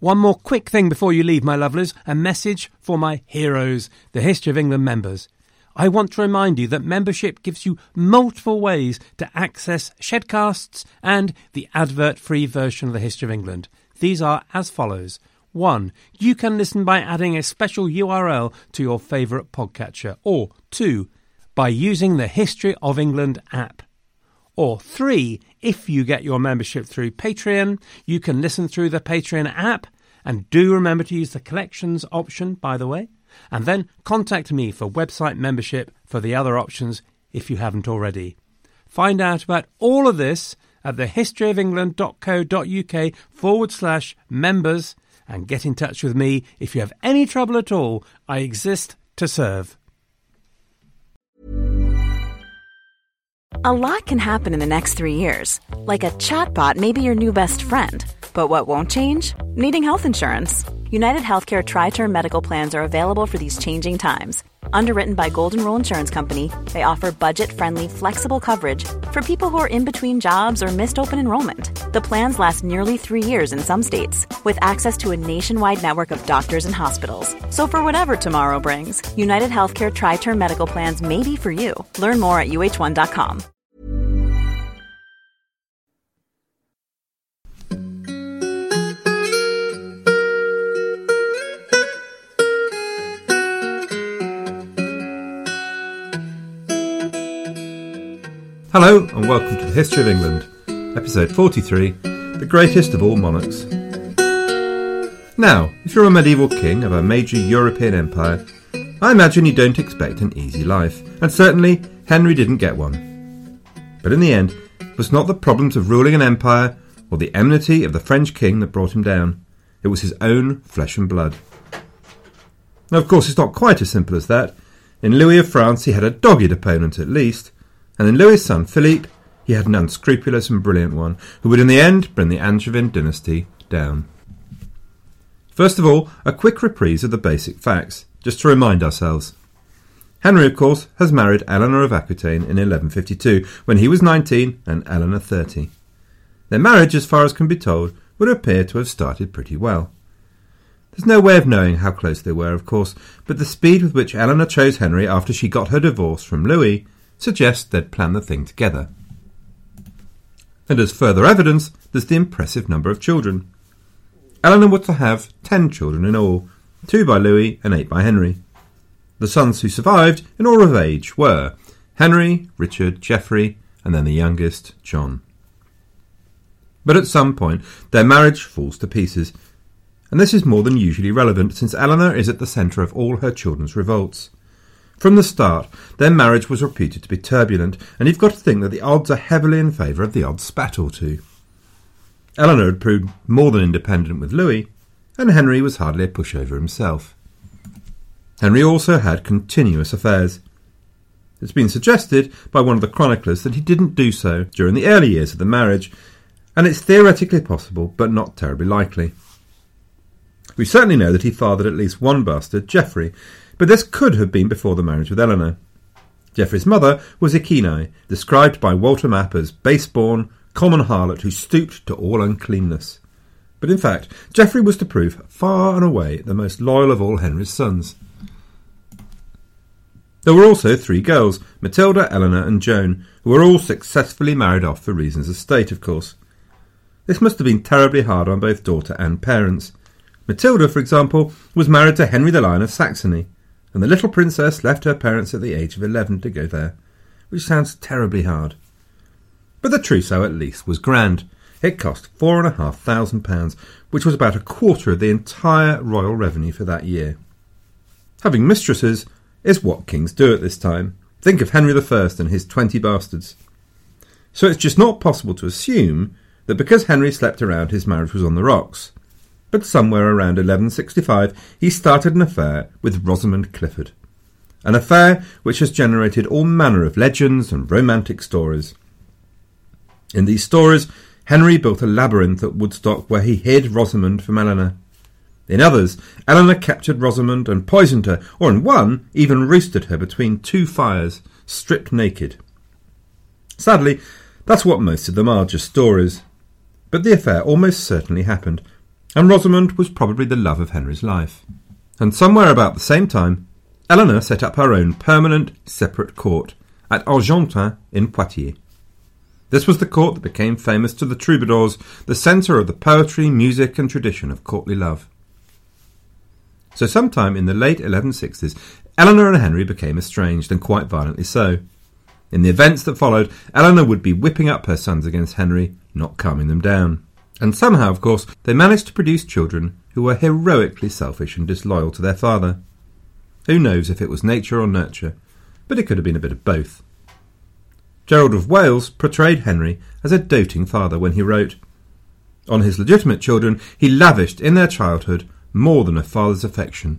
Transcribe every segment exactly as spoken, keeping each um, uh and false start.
One more quick thing before you leave, my lovelies, a message for my heroes, the History of England members. I want to remind you that membership gives you multiple ways to access Shedcasts and the advert-free version of the History of England. These are as follows. One, you can listen by adding a special U R L to your favourite podcatcher. Or two, by using the History of England app. Or three, if you get your membership through Patreon, you can listen through the Patreon app. And do remember to use the collections option, by the way. And then contact me for website membership for the other options if you haven't already. Find out about all of this at thehistoryofengland.co.uk forward slash members and get in touch with me if you have any trouble at all. I exist to serve. A lot can happen in the next three years. Like a chatbot may be your new best friend. But what won't change? Needing health insurance. United Healthcare Tri-Term Medical Plans are available for these changing times. Underwritten by Golden Rule Insurance Company, they offer budget-friendly, flexible coverage for people who are in between jobs or missed open enrollment. The plans last nearly three years in some states, with access to a nationwide network of doctors and hospitals. So for whatever tomorrow brings, United Healthcare Tri-Term Medical Plans may be for you. Learn more at U H one dot com. Hello and welcome to the History of England, episode forty-three, The Greatest of All Monarchs. Now, if you're a medieval king of a major European empire, I imagine you don't expect an easy life, and certainly Henry didn't get one. But in the end, it was not the problems of ruling an empire or the enmity of the French king that brought him down. It was his own flesh and blood. Now, of course, it's not quite as simple as that. In Louis of France, he had a dogged opponent at least, and in Louis's son Philippe, he had an unscrupulous and brilliant one, who would in the end bring the Angevin dynasty down. First of all, a quick reprise of the basic facts, just to remind ourselves. Henry, of course, has married Eleanor of Aquitaine in eleven fifty-two, when he was nineteen and Eleanor thirty. Their marriage, as far as can be told, would appear to have started pretty well. There's no way of knowing how close they were, of course, but the speed with which Eleanor chose Henry after she got her divorce from Louis suggests they'd planned the thing together. And as further evidence, there's the impressive number of children. Eleanor was to have ten children in all, two by Louis and eight by Henry. The sons who survived, in order of age, were Henry, Richard, Geoffrey, and then the youngest, John. But at some point, their marriage falls to pieces, and this is more than usually relevant since Eleanor is at the centre of all her children's revolts. From the start, their marriage was reputed to be turbulent, and you've got to think that the odds are heavily in favour of the odd spat or two. Eleanor had proved more than independent with Louis, and Henry was hardly a pushover himself. Henry also had continuous affairs. It's been suggested by one of the chroniclers that he didn't do so during the early years of the marriage, and it's theoretically possible, but not terribly likely. We certainly know that he fathered at least one bastard, Geoffrey, but this could have been before the marriage with Eleanor. Geoffrey's mother was Echini, described by Walter Map as base-born, common harlot who stooped to all uncleanness. But in fact, Geoffrey was to prove far and away the most loyal of all Henry's sons. There were also three girls, Matilda, Eleanor and Joan, who were all successfully married off for reasons of state, of course. This must have been terribly hard on both daughter and parents. Matilda, for example, was married to Henry the Lion of Saxony, and the little princess left her parents at the age of eleven to go there, which sounds terribly hard. But the trousseau at least was grand. It cost four and a half thousand pounds, which was about a quarter of the entire royal revenue for that year. Having mistresses is what kings do at this time. Think of Henry the First and his twenty bastards. So it's just not possible to assume that because Henry slept around his marriage was on the rocks. But somewhere around eleven sixty-five he started an affair with Rosamund Clifford. An affair which has generated all manner of legends and romantic stories. In these stories, Henry built a labyrinth at Woodstock where he hid Rosamund from Eleanor. In others, Eleanor captured Rosamund and poisoned her, or in one, even roasted her between two fires, stripped naked. Sadly, that's what most of them are, just stories. But the affair almost certainly happened, and Rosamond was probably the love of Henry's life. And somewhere about the same time, Eleanor set up her own permanent, separate court at Argentan in Poitiers. This was the court that became famous to the troubadours, the centre of the poetry, music and tradition of courtly love. So sometime in the late eleven sixties, Eleanor and Henry became estranged, and quite violently so. In the events that followed, Eleanor would be whipping up her sons against Henry, not calming them down. And somehow, of course, they managed to produce children who were heroically selfish and disloyal to their father. Who knows if it was nature or nurture, but it could have been a bit of both. Gerald of Wales portrayed Henry as a doting father when he wrote, "On his legitimate children he lavished in their childhood more than a father's affection."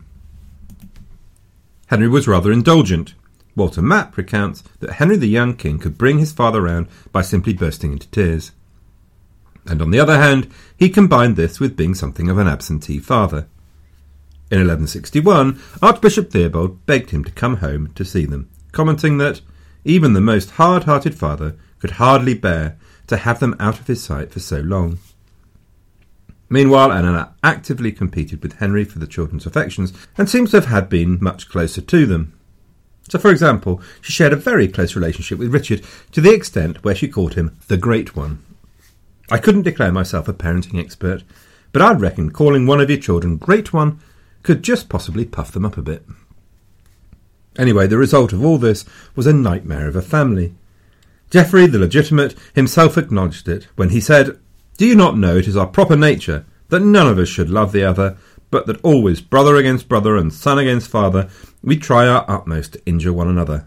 Henry was rather indulgent. Walter Map recounts that Henry the young king could bring his father round by simply bursting into tears. And on the other hand, he combined this with being something of an absentee father. In eleven sixty-one, Archbishop Theobald begged him to come home to see them, commenting that even the most hard-hearted father could hardly bear to have them out of his sight for so long. Meanwhile, Eleanor actively competed with Henry for the children's affections and seems to have had been much closer to them. So, for example, she shared a very close relationship with Richard to the extent where she called him the Great One. I couldn't declare myself a parenting expert, but I'd reckon calling one of your children Great One could just possibly puff them up a bit. Anyway, the result of all this was a nightmare of a family. Geoffrey, the legitimate, himself acknowledged it when he said, "Do you not know it is our proper nature that none of us should love the other, but that always brother against brother and son against father, we try our utmost to injure one another?"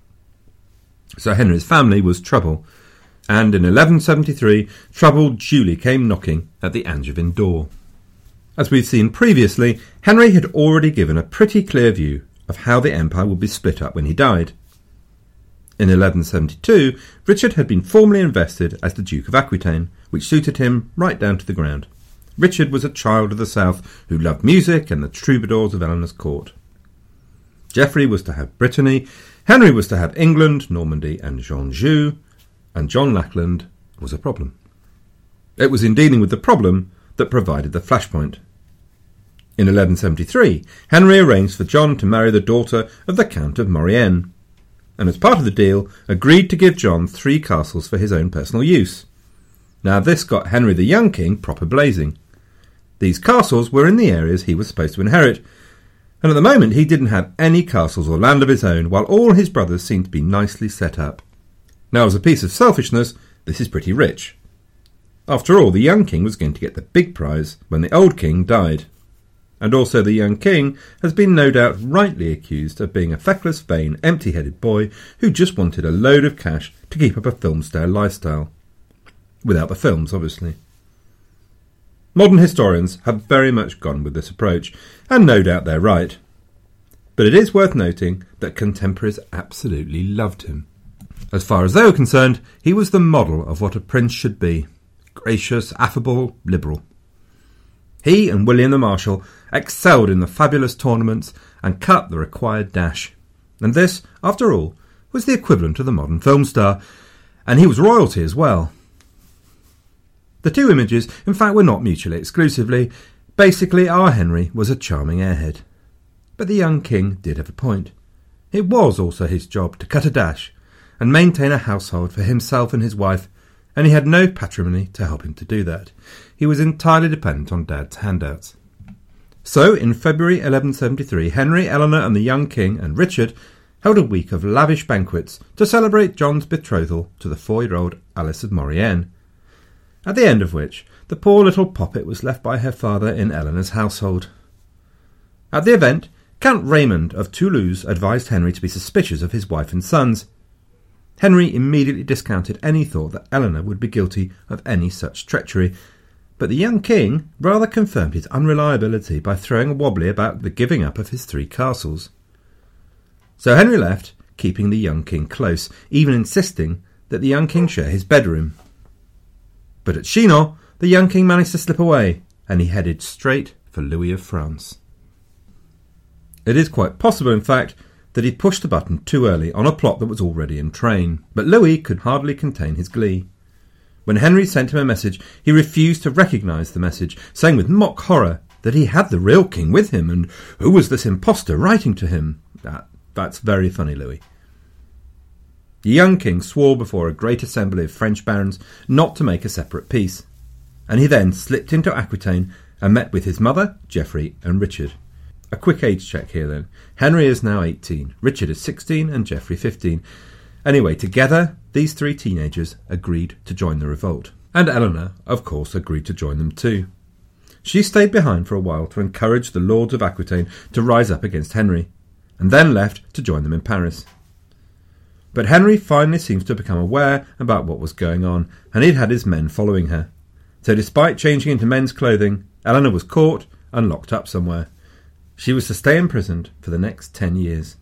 So Henry's family was trouble, and in eleven seventy-three, trouble duly came knocking at the Angevin door. As we've seen previously, Henry had already given a pretty clear view of how the empire would be split up when he died. In eleven seventy-two, Richard had been formally invested as the Duke of Aquitaine, which suited him right down to the ground. Richard was a child of the south who loved music and the troubadours of Eleanor's court. Geoffrey was to have Brittany, Henry was to have England, Normandy and Anjou, and John Lackland was a problem. It was in dealing with the problem that provided the flashpoint. In eleven seventy-three, Henry arranged for John to marry the daughter of the Count of Maurienne, and as part of the deal, agreed to give John three castles for his own personal use. Now this got Henry the young king proper blazing. These castles were in the areas he was supposed to inherit, and at the moment he didn't have any castles or land of his own, while all his brothers seemed to be nicely set up. Now, as a piece of selfishness, this is pretty rich. After all, the young king was going to get the big prize when the old king died. And also the young king has been no doubt rightly accused of being a feckless, vain, empty-headed boy who just wanted a load of cash to keep up a film-style lifestyle. Without the films, obviously. Modern historians have very much gone with this approach, and no doubt they're right. But it is worth noting that contemporaries absolutely loved him. As far as they were concerned, he was the model of what a prince should be. Gracious, affable, liberal. He and William the Marshal excelled in the fabulous tournaments and cut the required dash. And this, after all, was the equivalent of the modern film star, and he was royalty as well. The two images, in fact, were not mutually exclusively. Basically, our Henry was a charming airhead. But the young king did have a point. It was also his job to cut a dash and maintain a household for himself and his wife, and he had no patrimony to help him to do that. He was entirely dependent on Dad's handouts. So, in February eleven seventy-three, Henry, Eleanor and the young king and Richard held a week of lavish banquets to celebrate John's betrothal to the four-year-old Alice of Maurienne, at the end of which the poor little poppet was left by her father in Eleanor's household. At the event, Count Raymond of Toulouse advised Henry to be suspicious of his wife and sons. Henry immediately discounted any thought that Eleanor would be guilty of any such treachery, but the young king rather confirmed his unreliability by throwing a wobbly about the giving up of his three castles. So Henry left, keeping the young king close, even insisting that the young king share his bedroom. But at Chinon, the young king managed to slip away, and he headed straight for Louis of France. It is quite possible, in fact, that he pushed the button too early on a plot that was already in train, but Louis could hardly contain his glee. When Henry sent him a message, he refused to recognise the message, saying with mock horror that he had the real king with him, and who was this impostor writing to him? That, that's very funny, Louis. The young king swore before a great assembly of French barons not to make a separate peace, and he then slipped into Aquitaine and met with his mother, Geoffrey, and Richard. A quick age check here then. Henry is now eighteen, Richard is sixteen, and Geoffrey fifteen. Anyway, together, these three teenagers agreed to join the revolt. And Eleanor, of course, agreed to join them too. She stayed behind for a while to encourage the lords of Aquitaine to rise up against Henry, and then left to join them in Paris. But Henry finally seems to have become aware about what was going on, and he'd had his men following her. So despite changing into men's clothing, Eleanor was caught and locked up somewhere. She was to stay imprisoned for the next ten years.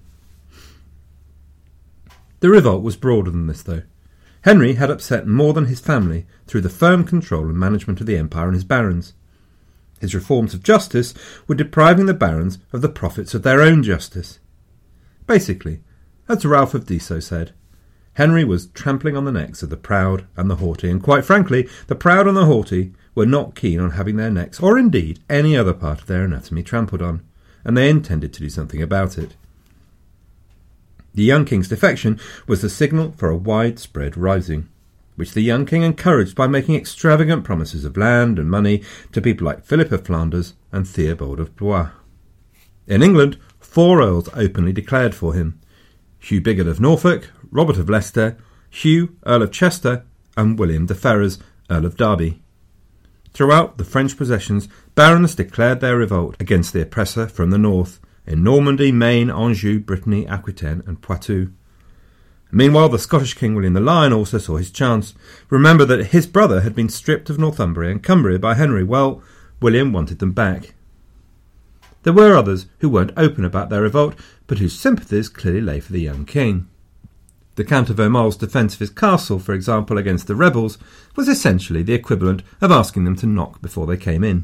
The revolt was broader than this, though. Henry had upset more than his family through the firm control and management of the empire and his barons. His reforms of justice were depriving the barons of the profits of their own justice. Basically, as Ralph of Dessau said, Henry was trampling on the necks of the proud and the haughty, and quite frankly, the proud and the haughty were not keen on having their necks, or indeed any other part of their anatomy, trampled on, and they intended to do something about it. The young king's defection was the signal for a widespread rising, which the young king encouraged by making extravagant promises of land and money to people like Philip of Flanders and Theobald of Blois. In England, four earls openly declared for him: Hugh Bigod of Norfolk, Robert of Leicester, Hugh, Earl of Chester, and William de Ferrers, Earl of Derby. Throughout the French possessions, barons declared their revolt against the oppressor from the north, in Normandy, Maine, Anjou, Brittany, Aquitaine, and Poitou. Meanwhile, the Scottish King William the Lion also saw his chance. Remember that his brother had been stripped of Northumbria and Cumbria by Henry. Well, William wanted them back. There were others who weren't open about their revolt, but whose sympathies clearly lay for the young king. The Count of Aumale's defence of his castle, for example, against the rebels, was essentially the equivalent of asking them to knock before they came in.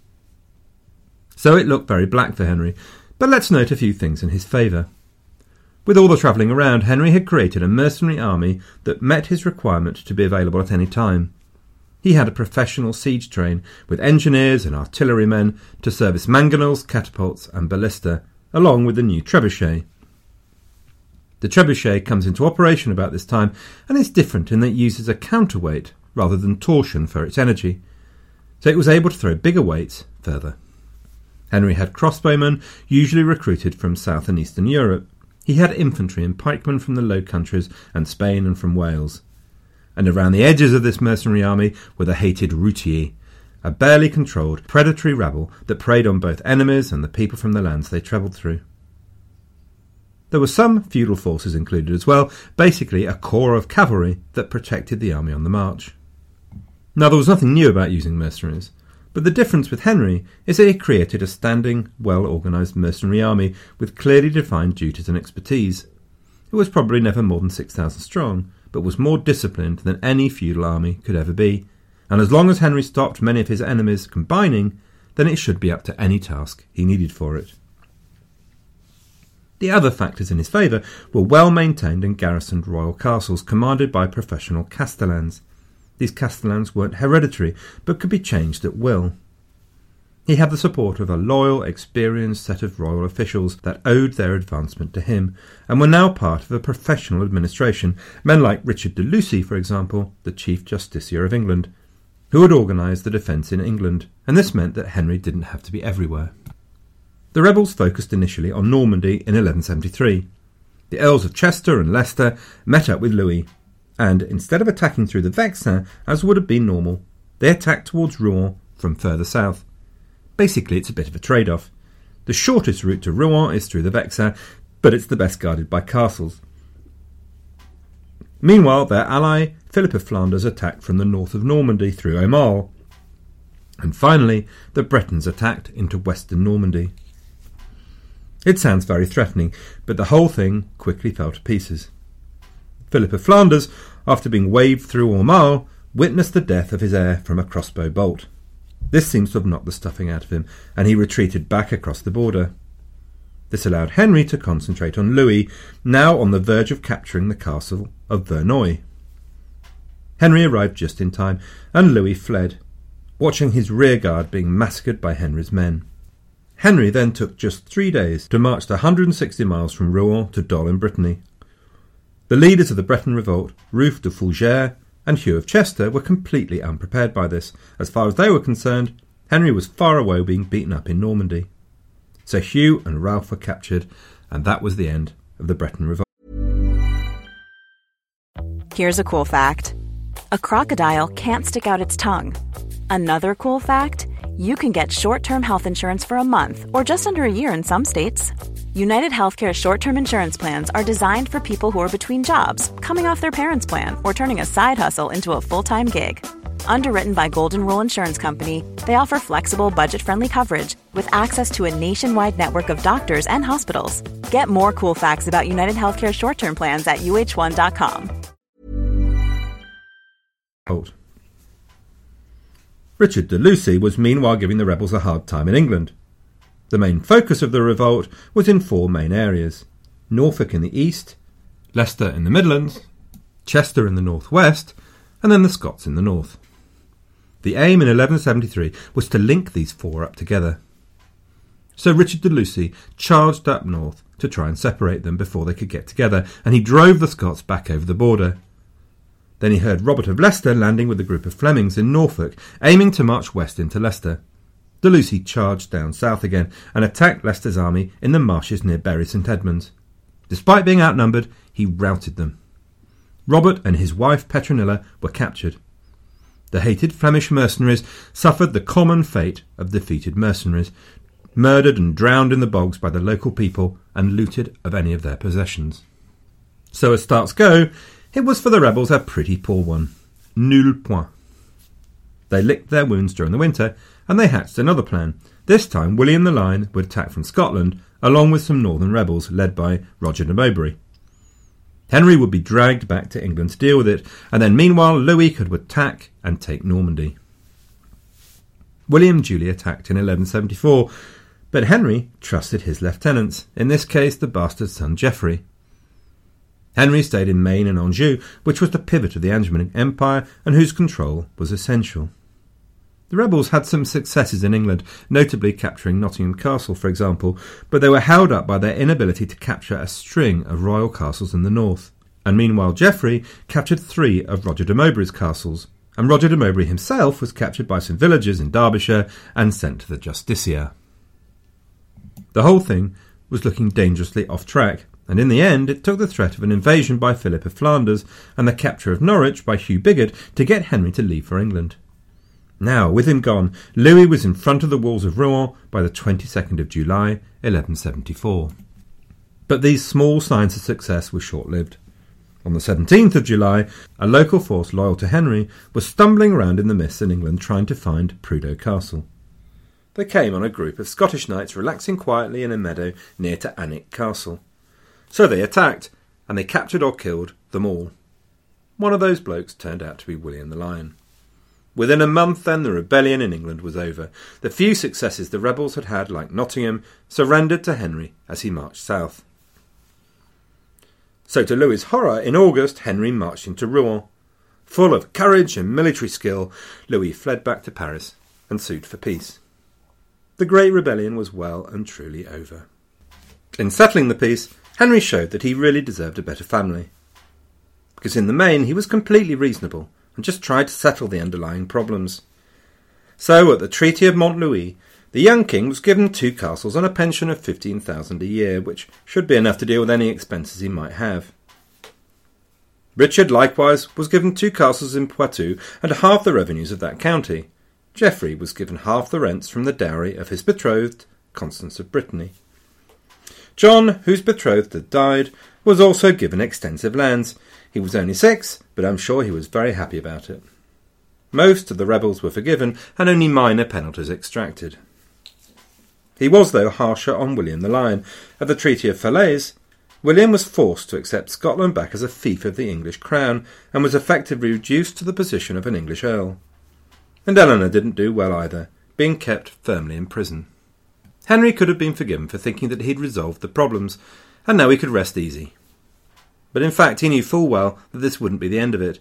So it looked very black for Henry, but let's note a few things in his favour. With all the travelling around, Henry had created a mercenary army that met his requirement to be available at any time. He had a professional siege train with engineers and artillerymen to service mangonels, catapults and ballista, along with the new trebuchet. The trebuchet comes into operation about this time and is different in that it uses a counterweight rather than torsion for its energy, so it was able to throw bigger weights further. Henry had crossbowmen, usually recruited from South and Eastern Europe. He had infantry and pikemen from the Low Countries and Spain and from Wales. And around the edges of this mercenary army were the hated routiers, a barely controlled, predatory rabble that preyed on both enemies and the people from the lands they travelled through. There were some feudal forces included as well, basically a corps of cavalry that protected the army on the march. Now, there was nothing new about using mercenaries, but the difference with Henry is that he created a standing, well-organised mercenary army with clearly defined duties and expertise. It was probably never more than six thousand strong, but was more disciplined than any feudal army could ever be, and as long as Henry stopped many of his enemies combining, then it should be up to any task he needed for it. The other factors in his favour were well-maintained and garrisoned royal castles commanded by professional castellans. These castellans weren't hereditary, but could be changed at will. He had the support of a loyal, experienced set of royal officials that owed their advancement to him, and were now part of a professional administration, men like Richard de Lucy, for example, the Chief Justiciar of England, who had organised the defence in England, and this meant that Henry didn't have to be everywhere. The rebels focused initially on Normandy in eleven seventy-three. The Earls of Chester and Leicester met up with Louis, and instead of attacking through the Vexin, as would have been normal, they attacked towards Rouen from further south. Basically, it's a bit of a trade-off. The shortest route to Rouen is through the Vexin, but it's the best guarded by castles. Meanwhile, their ally, Philip of Flanders, attacked from the north of Normandy through Aumale. And finally, the Bretons attacked into western Normandy. It sounds very threatening, but the whole thing quickly fell to pieces. Philip of Flanders, after being waved through Aumale, witnessed the death of his heir from a crossbow bolt. This seems to have knocked the stuffing out of him, and he retreated back across the border. This allowed Henry to concentrate on Louis, now on the verge of capturing the castle of Verneuil. Henry arrived just in time, and Louis fled, watching his rearguard being massacred by Henry's men. Henry then took just three days to march the one hundred sixty miles from Rouen to Dol in Brittany. The leaders of the Breton revolt, Rulf de Fougères and Hugh of Chester, were completely unprepared by this. As far as they were concerned, Henry was far away being beaten up in Normandy. So Hugh and Ralph were captured, and that was the end of the Breton revolt. Here's a cool fact. A crocodile can't stick out its tongue. Another cool fact, you can get short-term health insurance for a month or just under a year in some states. United Healthcare short-term insurance plans are designed for people who are between jobs, coming off their parents' plan, or turning a side hustle into a full-time gig. Underwritten by Golden Rule Insurance Company, they offer flexible, budget-friendly coverage with access to a nationwide network of doctors and hospitals. Get more cool facts about United Healthcare short-term plans at U H one dot com. Richard de Lucy was meanwhile giving the rebels a hard time in England. The main focus of the revolt was in four main areas: Norfolk in the east, Leicester in the Midlands, Chester in the northwest, and then the Scots in the north. The aim in eleven seventy-three was to link these four up together. So Richard de Lucy charged up north to try and separate them before they could get together, and he drove the Scots back over the border. Then he heard Robert of Leicester landing with a group of Flemings in Norfolk, aiming to march west into Leicester. De Lucy charged down south again and attacked Leicester's army in the marshes near Bury St Edmunds. Despite being outnumbered, he routed them. Robert and his wife Petronilla were captured. The hated Flemish mercenaries suffered the common fate of defeated mercenaries, murdered and drowned in the bogs by the local people and looted of any of their possessions. So as starts go, it was for the rebels a pretty poor one. Nul point. They licked their wounds during the winter, and they hatched another plan. This time William the Lion would attack from Scotland, along with some northern rebels led by Roger de Mowbray. Henry would be dragged back to England to deal with it, and then meanwhile Louis could attack and take Normandy. William duly attacked in eleven seventy-four, but Henry trusted his lieutenants, in this case the bastard son Geoffrey. Henry stayed in Maine and Anjou, which was the pivot of the Angevin Empire and whose control was essential. The rebels had some successes in England, notably capturing Nottingham Castle, for example, but they were held up by their inability to capture a string of royal castles in the north. And meanwhile Geoffrey captured three of Roger de Mowbray's castles, and Roger de Mowbray himself was captured by some villagers in Derbyshire and sent to the Justiciar. The whole thing was looking dangerously off track, and in the end it took the threat of an invasion by Philip of Flanders and the capture of Norwich by Hugh Bigod to get Henry to leave for England. Now, with him gone, Louis was in front of the walls of Rouen by the twenty-second of July, eleven seventy-four. But these small signs of success were short-lived. On the seventeenth of July, a local force loyal to Henry was stumbling around in the mists in England trying to find Prudhoe Castle. They came on a group of Scottish knights relaxing quietly in a meadow near to Alnwick Castle. So they attacked, and they captured or killed them all. One of those blokes turned out to be William the Lion. Within a month, then, the rebellion in England was over. The few successes the rebels had had, like Nottingham, surrendered to Henry as he marched south. So to Louis's horror, in August, Henry marched into Rouen. Full of courage and military skill, Louis fled back to Paris and sued for peace. The Great Rebellion was well and truly over. In settling the peace, Henry showed that he really deserved a better family. Because in the main he was completely reasonable and just tried to settle the underlying problems. So at the Treaty of Mont-Louis, the young king was given two castles and a pension of fifteen thousand a year, which should be enough to deal with any expenses he might have. Richard likewise was given two castles in Poitou and half the revenues of that county. Geoffrey was given half the rents from the dowry of his betrothed, Constance of Brittany. John, whose betrothed had died, was also given extensive lands. He was only six, but I'm sure he was very happy about it. Most of the rebels were forgiven, and only minor penalties extracted. He was, though, harsher on William the Lion. At the Treaty of Falaise, William was forced to accept Scotland back as a fief of the English crown, and was effectively reduced to the position of an English earl. And Eleanor didn't do well either, being kept firmly in prison. Henry could have been forgiven for thinking that he'd resolved the problems, and now he could rest easy. But in fact he knew full well that this wouldn't be the end of it.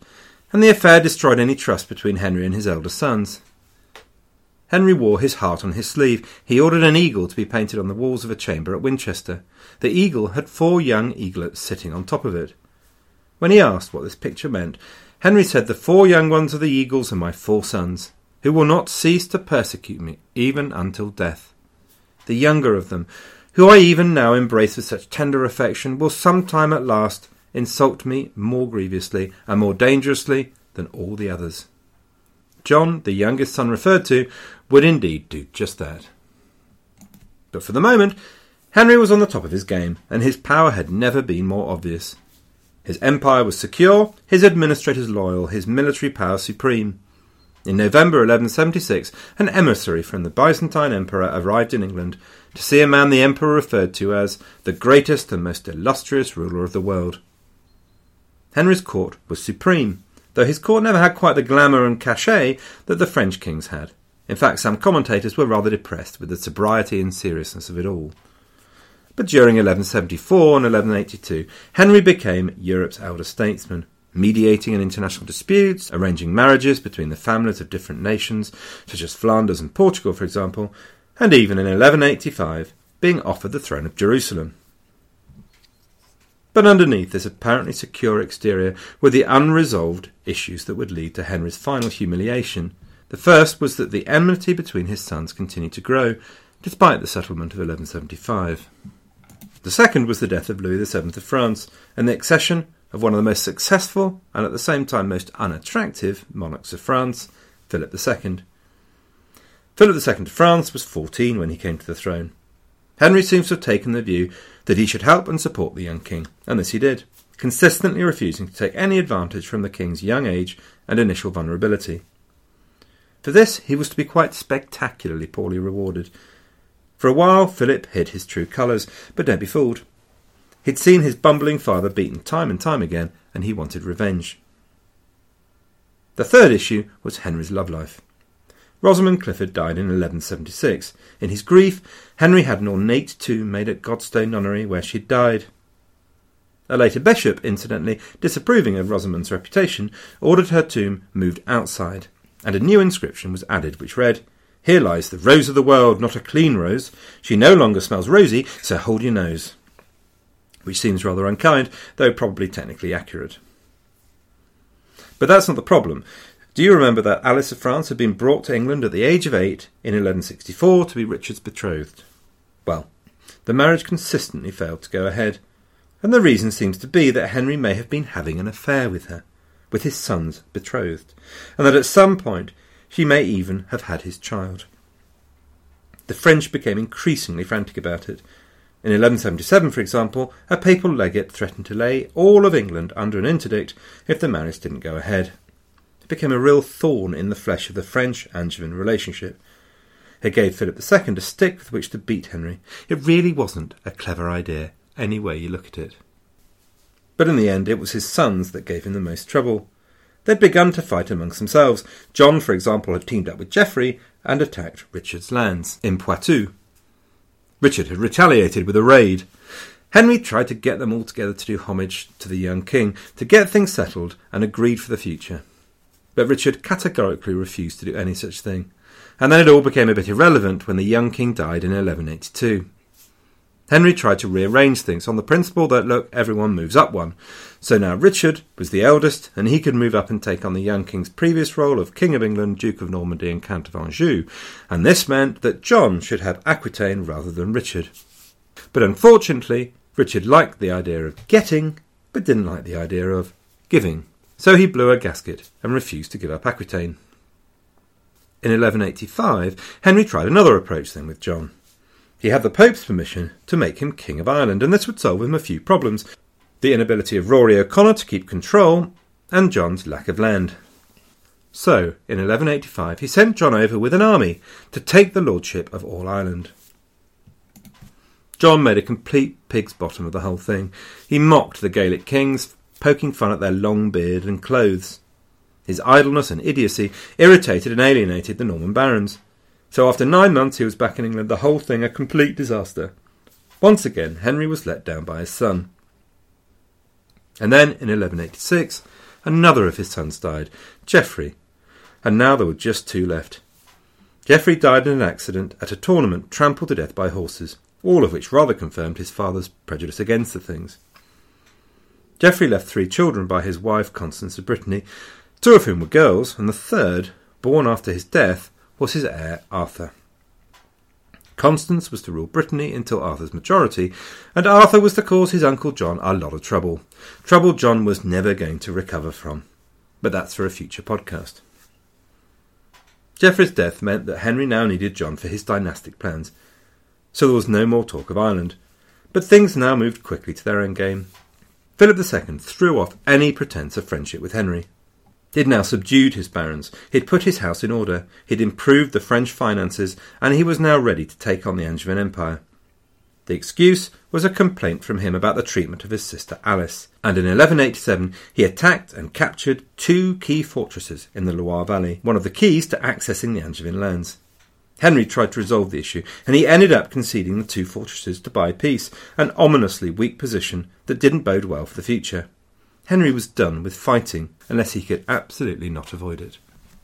and the affair destroyed any trust between Henry and his elder sons. Henry wore his heart on his sleeve. He ordered an eagle to be painted on the walls of a chamber at Winchester. The eagle had four young eaglets sitting on top of it. When he asked what this picture meant, Henry said, "The four young ones of the eagles are my four sons, who will not cease to persecute me, even until death. The younger of them, who I even now embrace with such tender affection, will sometime at last insult me more grievously and more dangerously than all the others." John, the youngest son referred to, would indeed do just that. But for the moment, Henry was on the top of his game, and his power had never been more obvious. His empire was secure, his administrators loyal, his military power supreme. In November eleven seventy-six, an emissary from the Byzantine Emperor arrived in England to see a man the Emperor referred to as the greatest and most illustrious ruler of the world. Henry's court was supreme, though his court never had quite the glamour and cachet that the French kings had. In fact, some commentators were rather depressed with the sobriety and seriousness of it all. But during eleven seventy-four and eleven eighty-two, Henry became Europe's elder statesman, mediating in international disputes, arranging marriages between the families of different nations, such as Flanders and Portugal, for example, and even in eleven eighty-five, being offered the throne of Jerusalem. But underneath this apparently secure exterior were the unresolved issues that would lead to Henry's final humiliation. The first was that the enmity between his sons continued to grow, despite the settlement of eleven seventy-five. The second was the death of Louis the Seventh of France, and the accession of one of the most successful and at the same time most unattractive monarchs of France, Philip the Second. Philip the Second of France was fourteen when he came to the throne. Henry seems to have taken the view that he should help and support the young king, and this he did, consistently refusing to take any advantage from the king's young age and initial vulnerability. For this he was to be quite spectacularly poorly rewarded. For a while Philip hid his true colours, but don't be fooled. He'd seen his bumbling father beaten time and time again, and he wanted revenge. The third issue was Henry's love life. Rosamund Clifford died in eleven seventy-six. In his grief, Henry had an ornate tomb made at Godstone Nunnery where she'd died. A later bishop, incidentally, disapproving of Rosamund's reputation, ordered her tomb moved outside, and a new inscription was added which read, "Here lies the rose of the world, not a clean rose. She no longer smells rosy, so hold your nose." Which seems rather unkind, though probably technically accurate. But that's not the problem. Do you remember that Alice of France had been brought to England at the age of eight in eleven sixty-four to be Richard's betrothed? Well, the marriage consistently failed to go ahead, and the reason seems to be that Henry may have been having an affair with her, with his son's betrothed, and that at some point she may even have had his child. The French became increasingly frantic about it. In eleven seventy-seven, for example, a papal legate threatened to lay all of England under an interdict if the marriage didn't go ahead. It became a real thorn in the flesh of the French-Angevin relationship. It gave Philip the Second a stick with which to beat Henry. It really wasn't a clever idea, any way you look at it. But in the end, it was his sons that gave him the most trouble. They'd begun to fight amongst themselves. John, for example, had teamed up with Geoffrey and attacked Richard's lands in Poitou. Richard had retaliated with a raid. Henry tried to get them all together to do homage to the young king, to get things settled and agreed for the future. But Richard categorically refused to do any such thing, and then it all became a bit irrelevant when the young king died in eleven eighty-two. Henry tried to rearrange things on the principle that, look, everyone moves up one. So now Richard was the eldest, and he could move up and take on the young king's previous role of King of England, Duke of Normandy and Count of Anjou, and this meant that John should have Aquitaine rather than Richard. But unfortunately, Richard liked the idea of getting, but didn't like the idea of giving. So he blew a gasket and refused to give up Aquitaine. In eleven eighty-five, Henry tried another approach then with John. He had the Pope's permission to make him King of Ireland, and this would solve him a few problems: the inability of Rory O'Connor to keep control, and John's lack of land. So, in eleven eighty-five, he sent John over with an army to take the lordship of all Ireland. John made a complete pig's bottom of the whole thing. He mocked the Gaelic kings, poking fun at their long beard and clothes. His idleness and idiocy irritated and alienated the Norman barons. So after nine months he was back in England, the whole thing a complete disaster. Once again, Henry was let down by his son. And then, in eleven eighty-six, Another of his sons died, Geoffrey, and now there were just two left. Geoffrey died in an accident at a tournament, trampled to death by horses, all of which rather confirmed his father's prejudice against the things. Geoffrey left three children by his wife Constance of Brittany, two of whom were girls, and the third, born after his death, was his heir Arthur. Constance was to rule Brittany until Arthur's majority, and Arthur was to cause his uncle John a lot of trouble. Trouble John was never going to recover from. But that's for a future podcast. Geoffrey's death meant that Henry now needed John for his dynastic plans, so there was no more talk of Ireland. But things now moved quickly to their endgame. Philip the Second threw off any pretence of friendship with Henry. He'd now subdued his barons, he'd put his house in order, he'd improved the French finances, and he was now ready to take on the Angevin Empire. The excuse was a complaint from him about the treatment of his sister Alice, and in eleven eighty-seven he attacked and captured two key fortresses in the Loire Valley, one of the keys to accessing the Angevin lands. Henry tried to resolve the issue, and he ended up conceding the two fortresses to buy peace, an ominously weak position that didn't bode well for the future. Henry was done with fighting unless he could absolutely not avoid it.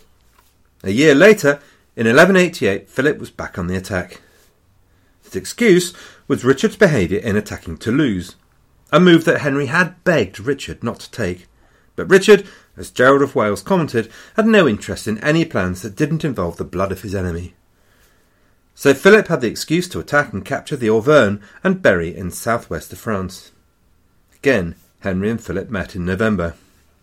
A year later, in eleven eighty-eight, Philip was back on the attack. His excuse was Richard's behaviour in attacking Toulouse, a move that Henry had begged Richard not to take. But Richard, as Gerald of Wales commented, had no interest in any plans that didn't involve the blood of his enemy. So Philip had the excuse to attack and capture the Auvergne and Berry in southwest of France. Again, Henry and Philip met in November.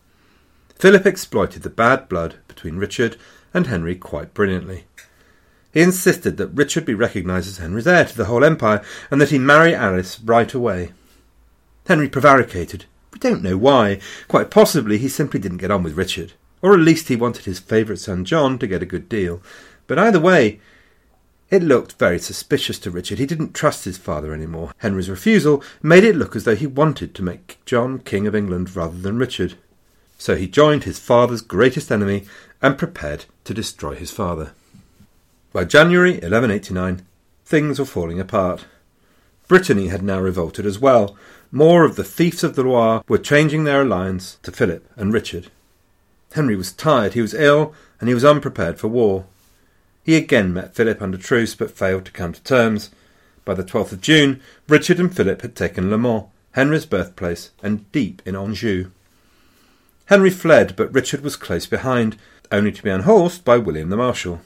Philip exploited the bad blood between Richard and Henry quite brilliantly. He insisted that Richard be recognised as Henry's heir to the whole empire, and that he marry Alice right away. Henry prevaricated. We don't know why. Quite possibly he simply didn't get on with Richard, or at least he wanted his favourite son John to get a good deal. But either way, it looked very suspicious to Richard. He didn't trust his father anymore. Henry's refusal made it look as though he wanted to make John King of England rather than Richard. So he joined his father's greatest enemy and prepared to destroy his father. By January eleven eighty-nine, things were falling apart. Brittany had now revolted as well. More of the fiefs of the Loire were changing their alliance to Philip and Richard. Henry was tired, he was ill, and he was unprepared for war. He again met Philip under truce, but failed to come to terms. By the twelfth of June, Richard and Philip had taken Le Mans, Henry's birthplace, and deep in Anjou. Henry fled, but Richard was close behind, only to be unhorsed by William the Marshal.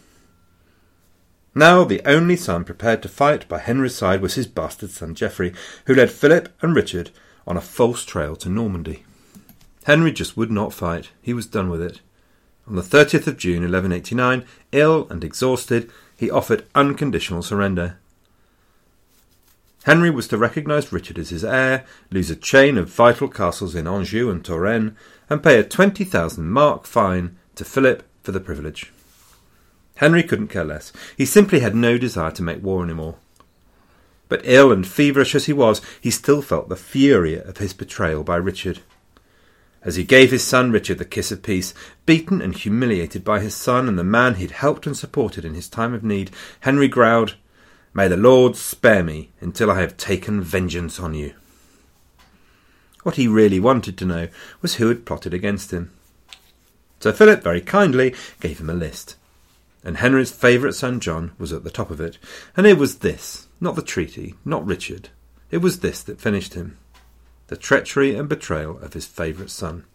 Now the only son prepared to fight by Henry's side was his bastard son Geoffrey, who led Philip and Richard on a false trail to Normandy. Henry just would not fight. He was done with it. On the thirtieth of June eleven eighty-nine, ill and exhausted, he offered unconditional surrender. Henry was to recognise Richard as his heir, lose a chain of vital castles in Anjou and Touraine, and pay a twenty thousand mark fine to Philip for the privilege. Henry couldn't care less. He simply had no desire to make war any more. But ill and feverish as he was, he still felt the fury of his betrayal by Richard. As he gave his son Richard the kiss of peace, beaten and humiliated by his son and the man he'd helped and supported in his time of need, Henry growled, "May the Lord spare me until I have taken vengeance on you." What he really wanted to know was who had plotted against him. So Philip very kindly gave him a list, and Henry's favourite son John was at the top of it, and it was this, not the treaty, not Richard, it was this that finished him. The treachery and betrayal of his favourite son.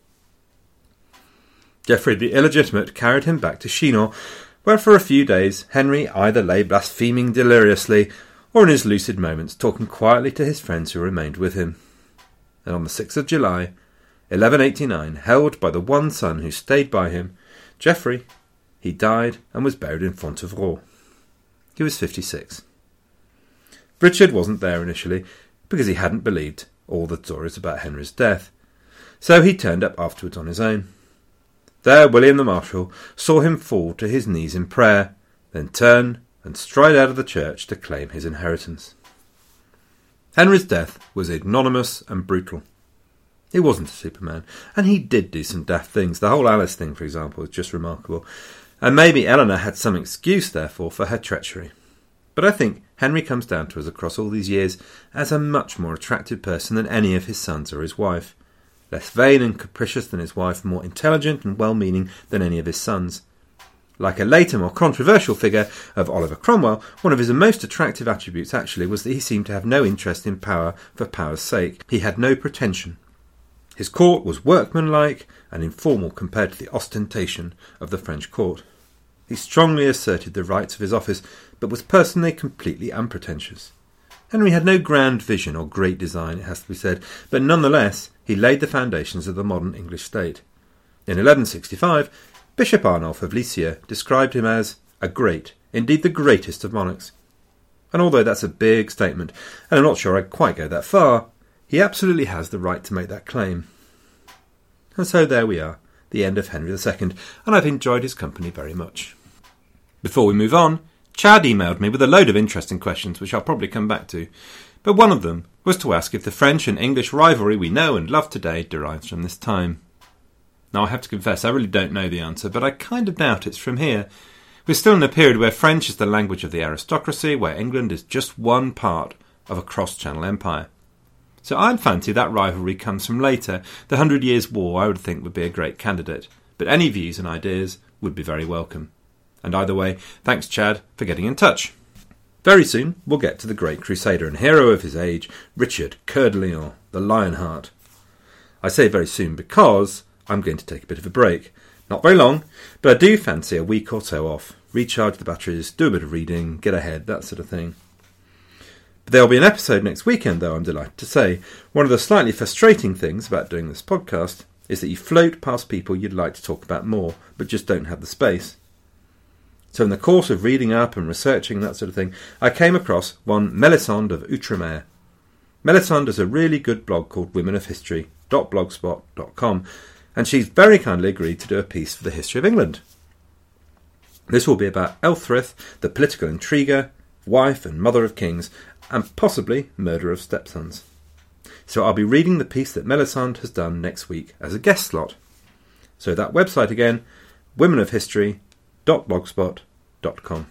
Geoffrey the illegitimate carried him back to Chinon, where for a few days Henry either lay blaspheming deliriously or in his lucid moments talking quietly to his friends who remained with him. And on the sixth of July, eleven eighty-nine, held by the one son who stayed by him, Geoffrey, he died and was buried in Fontevraud. He was fifty-six. Richard wasn't there initially because he hadn't believed all the stories about Henry's death, so he turned up afterwards on his own. There William the Marshal saw him fall to his knees in prayer, then turn and stride out of the church to claim his inheritance. Henry's death was ignominious and brutal. He wasn't a Superman, and he did do some daft things. The whole Alice thing, for example, was just remarkable, and maybe Eleanor had some excuse, therefore, for her treachery. But I think Henry comes down to us across all these years as a much more attractive person than any of his sons or his wife. less vain and capricious than his wife, more intelligent and well-meaning than any of his sons. Like a later, more controversial figure of Oliver Cromwell, one of his most attractive attributes actually was that he seemed to have no interest in power for power's sake. He had no pretension. His court was workmanlike and informal compared to the ostentation of the French court. He strongly asserted the rights of his office, but was personally completely unpretentious. Henry had no grand vision or great design, it has to be said, but nonetheless he laid the foundations of the modern English state. In eleven sixty-five, Bishop Arnulf of Lisieux described him as a great, indeed the greatest of monarchs. And although that's a big statement, and I'm not sure I'd quite go that far, he absolutely has the right to make that claim. And so there we are, the end of Henry the Second, and I've enjoyed his company very much. Before we move on, Chad emailed me with a load of interesting questions which I'll probably come back to, but one of them was to ask if the French and English rivalry we know and love today derives from this time. Now I have to confess I really don't know the answer, but I kind of doubt it's from here. We're still in a period where French is the language of the aristocracy, where England is just one part of a cross-channel empire. So I'd fancy that rivalry comes from later. The Hundred Years' War I would think would be a great candidate, but any views and ideas would be very welcome. And either way, thanks Chad for getting in touch. Very soon we'll get to the great crusader and hero of his age, Richard Coeur de Lion, the Lionheart. I say very soon because I'm going to take a bit of a break. Not very long, but I do fancy a week or so off. Recharge the batteries, do a bit of reading, get ahead, that sort of thing. But there'll be an episode next weekend, though, I'm delighted to say. One of the slightly frustrating things about doing this podcast is that you float past people you'd like to talk about more, but just don't have the space. So in the course of reading up and researching that sort of thing, I came across one Melisande of Outremer. Melisande has a really good blog called women of history dot blogspot dot com, and she's very kindly agreed to do a piece for the History of England. This will be about Elthryth, the political intriguer, wife and mother of kings, and possibly murder of stepsons. So I'll be reading the piece that Melisande has done next week as a guest slot. So that website again, women of history dot blogspot dot com.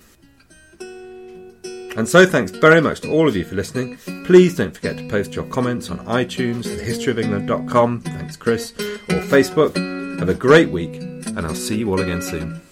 And so thanks very much to all of you for listening. Please don't forget to post your comments on iTunes, the history of england dot com, thanks Chris, or Facebook. Have a great week, and I'll see you all again soon.